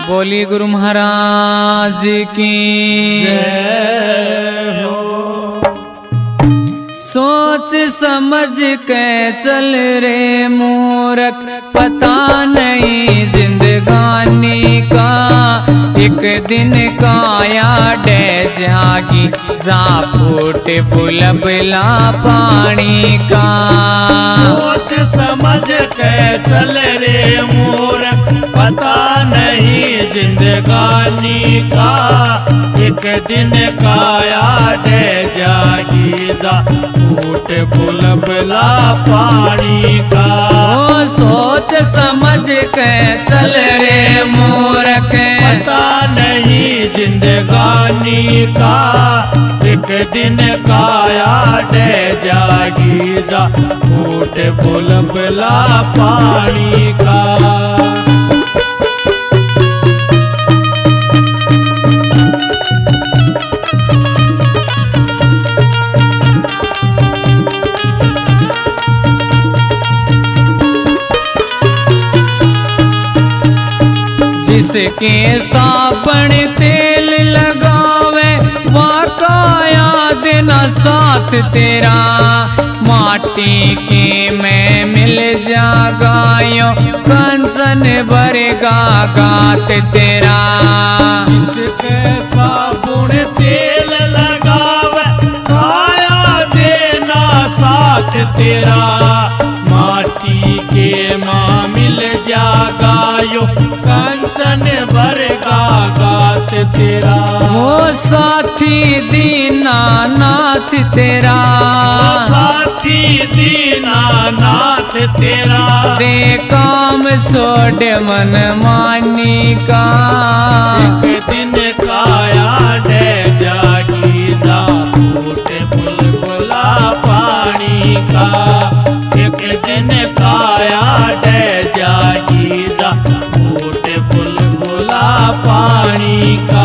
बोली गुरु महाराज की जय हो। सोच समझ के चल रे मूर्ख, पता नहीं जिंदगानी का एक दिन काया डे जागी, जा फूट बुलबला पानी का। सोच समझ के चल रे मूर्ख, पता नहीं जिंदगानी का एक दिन काया डे जागी, जा फूट बुलबला पानी का। ओ सोच समझ के चल रे मूर्ख, पता नहीं जिंदगानी का एक दिन काया डे जागी, जा फूट बुलबला पानी का। जिसके साबण तेल लगावे वाकाया देना साथ तेरा, माटी के मैं मिल जागायो कंचन भरेगा गात तेरा। जिसके साबुन तेल लगावे काया देना साथ तेरा, माटी के माँ मिल जागायो कंचन भरेगा गात तेरा। वो साथी दीनानाथ तेरा, साथी दीनानाथ तेरा, दे काम छोड़ मन मानी का। एक दिन काया डे जागी, जा फूट बुलबुला पानी का। एक दिन काया डे जागी, जा फूट बुलबुला पानी का।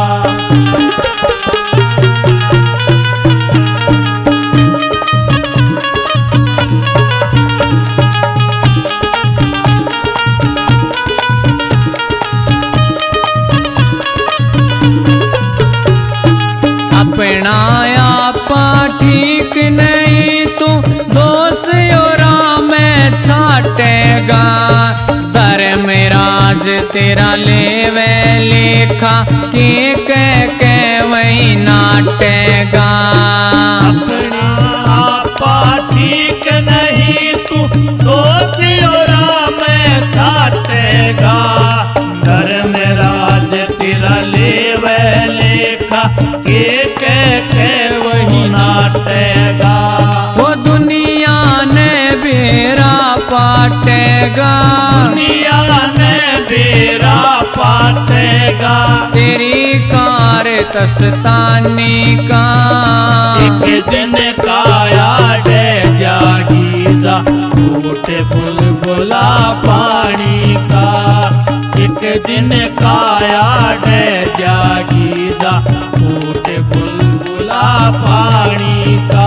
अपना आपा ठीक नहीं तू दोष और में छाटेगा, धर्मराज तेरा लेवे लेखा के वही नाटेगा। अपना आपा ठीक नहीं तू दोष और में छाटेगा, धर्मराज तेरा लेवे लेखा के वही नाटेगा। वो दुनिया ने बेरा पाटेगा, दुनिया ने बेरा पाटेगा। तेरी कार तस्तानी का। एक दिन काया डे जागी, जा फूट बुलबुला पानी का। एक दिन काया डे जागी, जा फूट बुलबुला पानी का।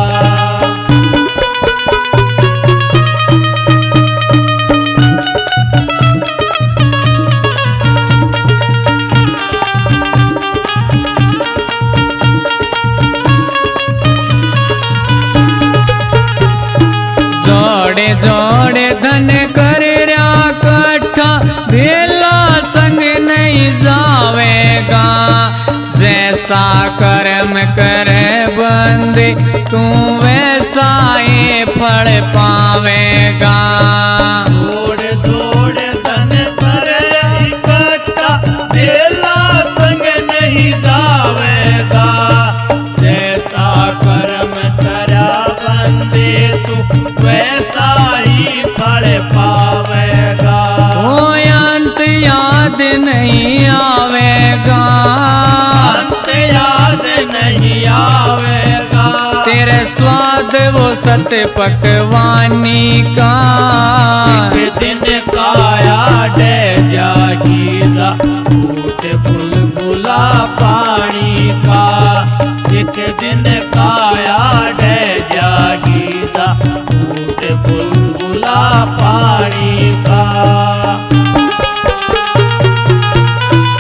जोड़े जोड़े धन कर रहा कट्ठा, भेला संग नहीं जावेगा। जैसा कर्म करे बंदे तू वैसा ही फल पावेगा। दौड़ दौड़ धन कर इकट्ठा, भेला संग नहीं जावेगा। जैसा कर्म करा बंदे तू वैसा ही फल पावेगा। वो अंत याद नहीं आवेगा, अंत याद नहीं आवेगा। तेरे स्वाद वो सत्य पकवानी का। एक दिन काया डे जागी, जा फूट बुलबुला पानी का। एक दिन काया डे जागी, जा फूट बुलबुला पानी का।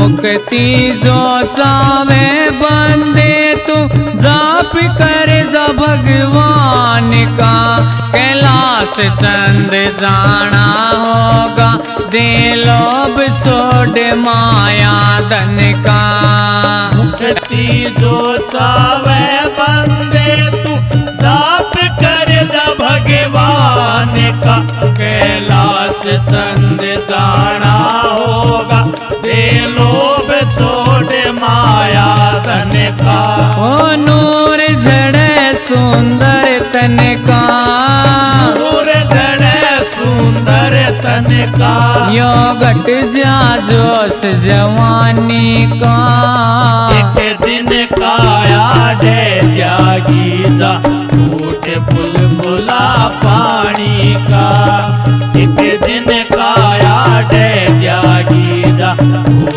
मुक्ति जो चावे बंदे तू जाप करे जा भगवान का। कैलाश चंद जाना होगा दे लोभ छोड़ माया धन का। मुक्ति जो चावे बंदे तू जाप करे जा भगवान का। कैलाश चंद जाना होगा दे लोभ छोड़ माया धन का। ओ नूर जड़े सुंदर तन का, नूर जड़े सुंदर तन का। यो घट जा जोश जवानी का। एक दिन काया डे जागी जा टूटे बुलबुला पानी का। एक दिन काया डे जागी जा